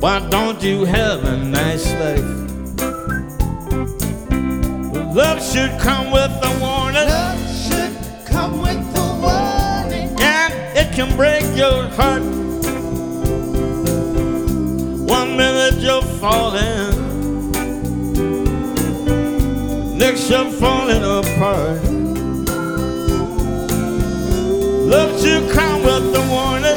Why don't you have a nice life? Love should come with a warning. Love should come with a warning. And it can break your heart. One minute you're falling, next you're falling apart. Love should come with a warning.